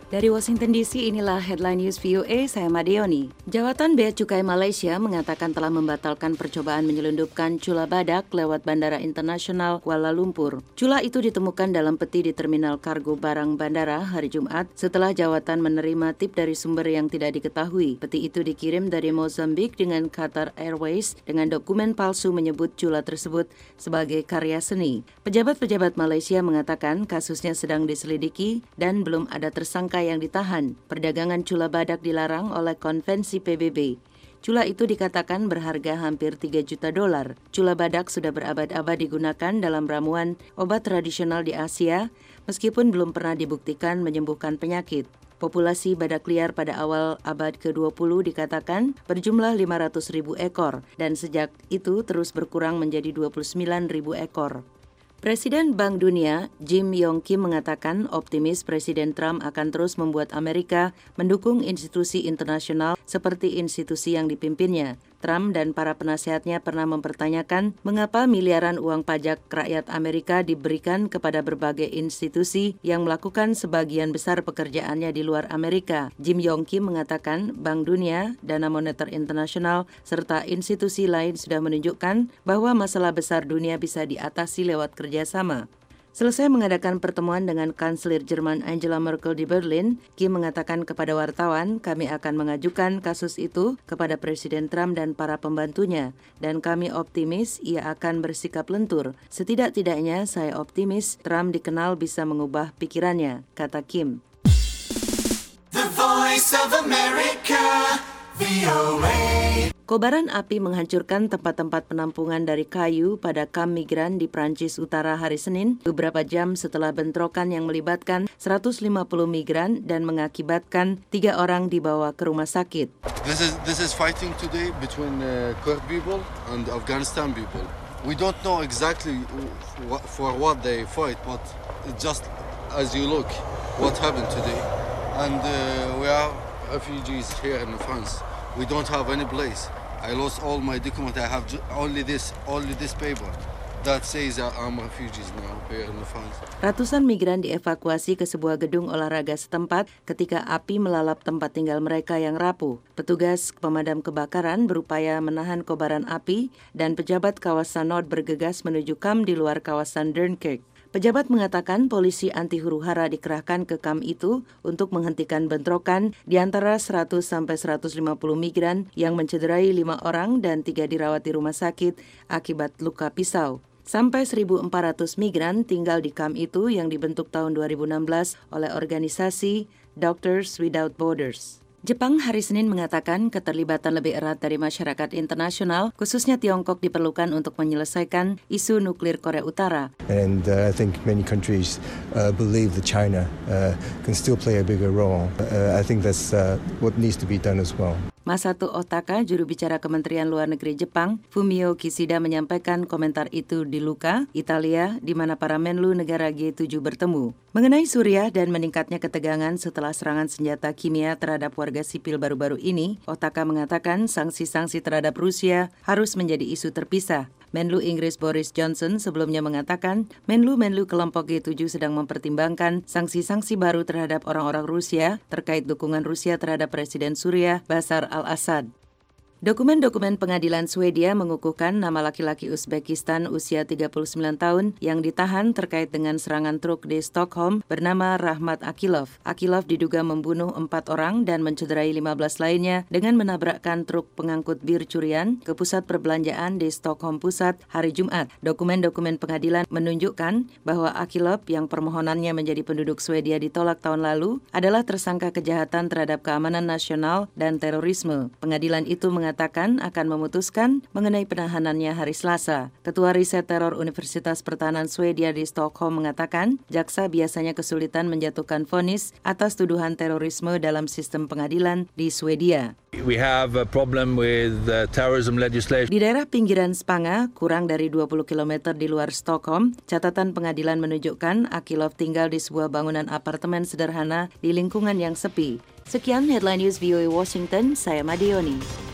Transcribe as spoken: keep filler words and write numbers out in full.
Dari Washington D C, inilah Headline News V O A, saya Madeoni. Jawatan Bea Cukai Malaysia mengatakan telah membatalkan percobaan menyelundupkan cula badak lewat Bandara Internasional Kuala Lumpur. Cula itu ditemukan dalam peti di Terminal Kargo Barang Bandara hari Jumat setelah jawatan menerima tip dari sumber yang tidak diketahui. Peti itu dikirim dari Mozambik dengan Qatar Airways dengan dokumen palsu menyebut cula tersebut sebagai karya seni. Pejabat-pejabat Malaysia mengatakan kasusnya sedang diselidiki dan belum ada tersangka yang ditahan. Perdagangan cula badak dilarang oleh konvensi P B B. Cula itu dikatakan berharga hampir tiga juta dolar. Cula badak sudah berabad-abad digunakan dalam ramuan obat tradisional di Asia, meskipun belum pernah dibuktikan menyembuhkan penyakit. Populasi badak liar pada awal abad ke dua puluh dikatakan berjumlah lima ratus ribu ekor, dan sejak itu terus berkurang menjadi dua puluh sembilan ribu ekor. Presiden Bank Dunia, Jim Yong Kim mengatakan optimis Presiden Trump akan terus membuat Amerika mendukung institusi internasional seperti institusi yang dipimpinnya. Trump dan para penasehatnya pernah mempertanyakan mengapa miliaran uang pajak rakyat Amerika diberikan kepada berbagai institusi yang melakukan sebagian besar pekerjaannya di luar Amerika. Jim Yong Kim mengatakan Bank Dunia, Dana Moneter Internasional, serta institusi lain sudah menunjukkan bahwa masalah besar dunia bisa diatasi lewat kerjasama. Selesai mengadakan pertemuan dengan Kanselir Jerman Angela Merkel di Berlin, Kim mengatakan kepada wartawan, kami akan mengajukan kasus itu kepada Presiden Trump dan para pembantunya, dan kami optimis ia akan bersikap lentur. Setidak-tidaknya saya optimis Trump dikenal bisa mengubah pikirannya, kata Kim. The Voice of America, V O A. Kobaran api menghancurkan tempat-tempat penampungan dari kayu pada kamp migran di Prancis Utara hari Senin, beberapa jam setelah bentrokan yang melibatkan seratus lima puluh migran dan mengakibatkan tiga orang dibawa ke rumah sakit. This is this is fighting today between uh, Kurd people and Afghanistan people. We don't know exactly what, for what they fight, but just as you look, what happened today, and uh, we are refugees here in France. We don't have any place. I lost all my documents. I have only this, only this paper that says that I'm refugees now here in France. Ratusan migran dievakuasi ke sebuah gedung olahraga setempat ketika api melalap tempat tinggal mereka yang rapuh. Petugas pemadam kebakaran berupaya menahan kobaran api dan pejabat kawasan Nord bergegas menuju kamp di luar kawasan Dunkirk. Pejabat mengatakan polisi anti huru-hara dikerahkan ke kamp itu untuk menghentikan bentrokan di antara seratus sampai seratus lima puluh migran yang mencederai lima orang dan tiga dirawat di rumah sakit akibat luka pisau. Sampai seribu empat ratus migran tinggal di kamp itu yang dibentuk tahun dua ribu enam belas oleh organisasi Doctors Without Borders. Jepang hari Senin mengatakan keterlibatan lebih erat dari masyarakat internasional, khususnya Tiongkok, diperlukan untuk menyelesaikan isu nuklir Korea Utara. And uh, I think many countries uh, believe that China uh, can still play a bigger role. Uh, I think that's uh, what needs to be done as well. Masato Otaka, juru bicara Kementerian Luar Negeri Jepang, Fumio Kishida menyampaikan komentar itu di Lucca, Italia, di mana para menlu negara G tujuh bertemu. Mengenai Suriah dan meningkatnya ketegangan setelah serangan senjata kimia terhadap warga sipil baru-baru ini, Otaka mengatakan sanksi-sanksi terhadap Rusia harus menjadi isu terpisah. Menlu Inggris Boris Johnson sebelumnya mengatakan Menlu-Menlu kelompok G tujuh sedang mempertimbangkan sanksi-sanksi baru terhadap orang-orang Rusia terkait dukungan Rusia terhadap Presiden Suriah Bashar al-Assad. Dokumen-dokumen pengadilan Swedia mengukuhkan nama laki-laki Uzbekistan usia tiga puluh sembilan tahun yang ditahan terkait dengan serangan truk di Stockholm bernama Rahmat Akilov. Akilov diduga membunuh empat orang dan mencederai lima belas lainnya dengan menabrakkan truk pengangkut bir curian ke pusat perbelanjaan di Stockholm Pusat hari Jumat. Dokumen-dokumen pengadilan menunjukkan bahwa Akilov yang permohonannya menjadi penduduk Swedia ditolak tahun lalu adalah tersangka kejahatan terhadap keamanan nasional dan terorisme. Pengadilan itu mengatakan mengatakan akan memutuskan mengenai penahanannya hari Selasa. Ketua Riset Teror Universitas Pertahanan Swedia di Stockholm mengatakan, jaksa biasanya kesulitan menjatuhkan vonis atas tuduhan terorisme dalam sistem pengadilan di Swedia. We have a problem with uh, terrorism legislation. Di daerah pinggiran Spanga, kurang dari dua puluh kilometer di luar Stockholm, catatan pengadilan menunjukkan Akilov tinggal di sebuah bangunan apartemen sederhana di lingkungan yang sepi. Sekian Headline News V O A Washington, saya Madeoni.